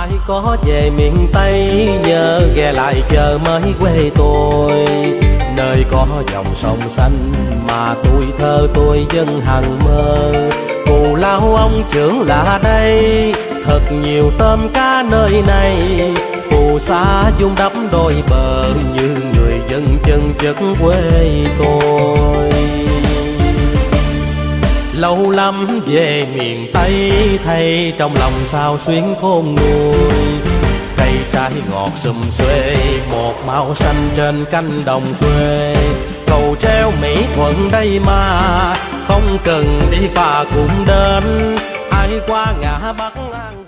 Ai có về miền Tây nhớ ghé lại chờ mới quê tôi, nơi có dòng sông xanh mà tuổi thơ tôi vẫn hằng mơ. Cù Lao ông trưởng là đây, thật nhiều tôm cá nơi này. Phù sa dung đắp đôi bờ như người dân chân chất quê tôi. Lâu lắm về miền Tây thay trong lòng sao xuyến khôn nguôi. Cây trái ngọt sum xuê một màu xanh trên cánh đồng quê. Cầu treo Mỹ Thuận đây mà không cần đi phà cũng đến. Ai qua ngã Bắc An